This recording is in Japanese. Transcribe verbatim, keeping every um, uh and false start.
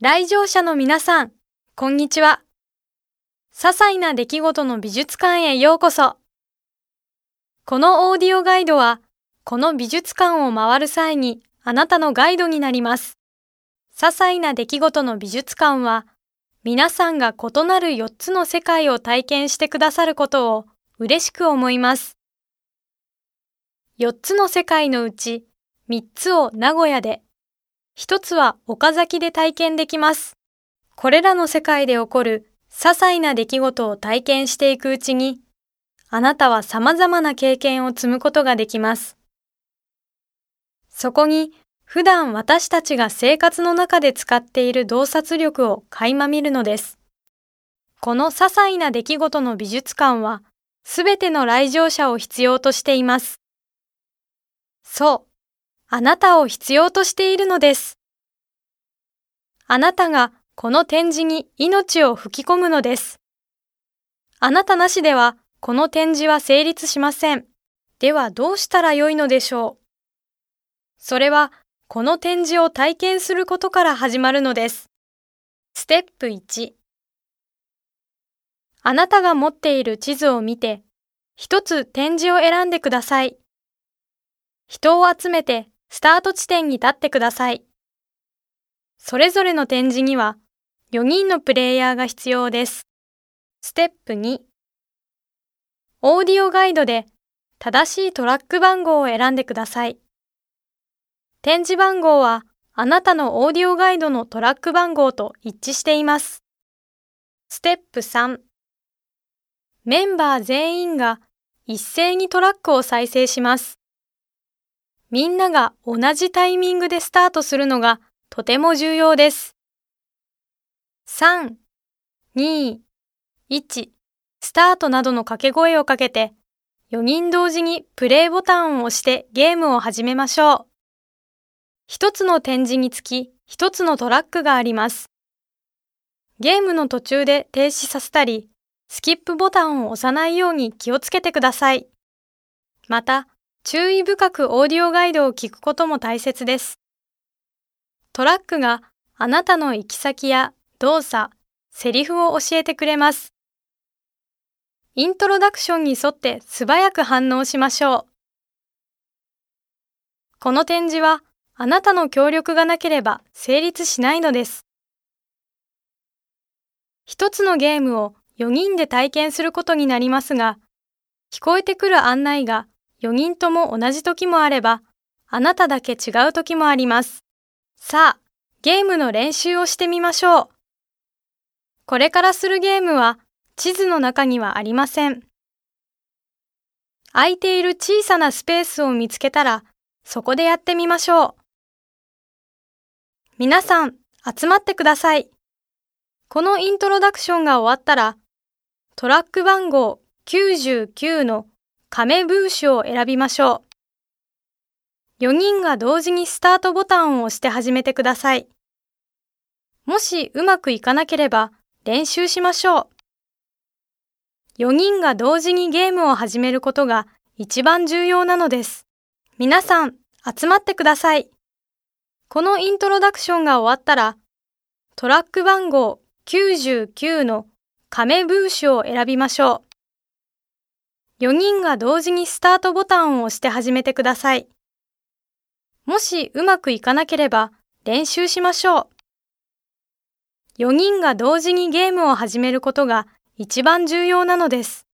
来場者の皆さん、こんにちは。些細な出来事の美術館へようこそ。このオーディオガイドは、この美術館を回る際にあなたのガイドになります。些細な出来事の美術館は、皆さんが異なるよっつの世界を体験してくださることを嬉しく思います。よっつの世界のうちみっつを名古屋で、ひとつは岡崎で体験できます。これらの世界で起こる些細な出来事を体験していくうちに、あなたは様々な経験を積むことができます。そこに、普段私たちが生活の中で使っている洞察力を垣間見るのです。この些細な出来事の美術館は、すべての来場者を必要としています。そう、あなたを必要としているのです。あなたがこの展示に命を吹き込むのです。あなたなしではこの展示は成立しません。ではどうしたらよいのでしょう。それはこの展示を体験することから始まるのです。ステップいち。あなたが持っている地図を見て、一つ展示を選んでください。人を集めてスタート地点に立ってください。それぞれの展示にはよにんのプレイヤーが必要です。ステップに。オーディオガイドで正しいトラック番号を選んでください。展示番号はあなたのオーディオガイドのトラック番号と一致しています。ステップさん。メンバー全員が一斉にトラックを再生します。みんなが同じタイミングでスタートするのがとても重要です。さん、に、いち、スタートなどの掛け声をかけて、よにん同時にプレイボタンを押してゲームを始めましょう。一つの展示につき一つのトラックがあります。ゲームの途中で停止させたり、スキップボタンを押さないように気をつけてください。また、注意深くオーディオガイドを聞くことも大切です。トラックがあなたの行き先や動作、セリフを教えてくれます。イントロダクションに沿って素早く反応しましょう。この展示はあなたの協力がなければ成立しないのです。一つのゲームをよにんで体験することになりますが、聞こえてくる案内がよにんとも同じ時もあれば、あなただけ違う時もあります。さあ、ゲームの練習をしてみましょう。これからするゲームは地図の中にはありません。空いている小さなスペースを見つけたら、そこでやってみましょう。皆さん、集まってください。このイントロダクションが終わったら、トラック番号きゅうじゅうきゅうの亀ブーシュを選びましょう。よにんが同時にスタートボタンを押して始めてください。もしうまくいかなければ練習しましょう。よにんが同時にゲームを始めることが一番重要なのです。皆さん、集まってください。このイントロダクションが終わったら、トラック番号きゅうじゅうきゅうの亀ブーシュを選びましょう。よにんが同時にスタートボタンを押して始めてください。もしうまくいかなければ練習しましょう。よにんが同時にゲームを始めることが一番重要なのです。